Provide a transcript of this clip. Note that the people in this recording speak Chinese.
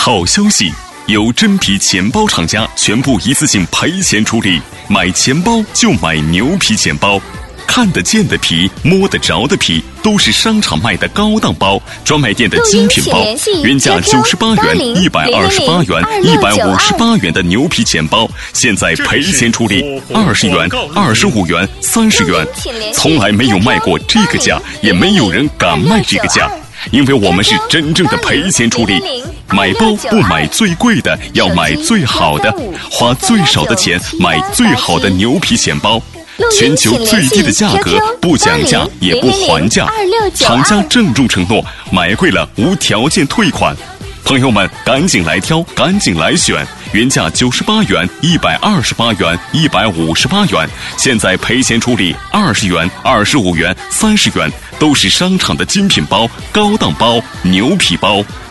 好消息，有真皮钱包厂家全部一次性赔钱处理，买钱包就买牛皮钱包。看得见的皮，摸得着的皮，都是商场卖的高档包，专卖店的精品包，原价98元、128元、158元的牛皮钱包，现在赔钱处理，20元、25元、30元，从来没有卖过这个价，也没有人敢卖这个价。因为我们是真正的赔钱处理，买包不买最贵的，要买最好的，花最少的钱买最好的牛皮钱包，全球最低的价格，不讲价也不还价，厂家郑重承诺，买贵了无条件退款。朋友们赶紧来挑，赶紧来选，原价98元、128元、158元，现在赔钱处理20元、25元、30元，都是商场的精品包、高档包、牛皮包。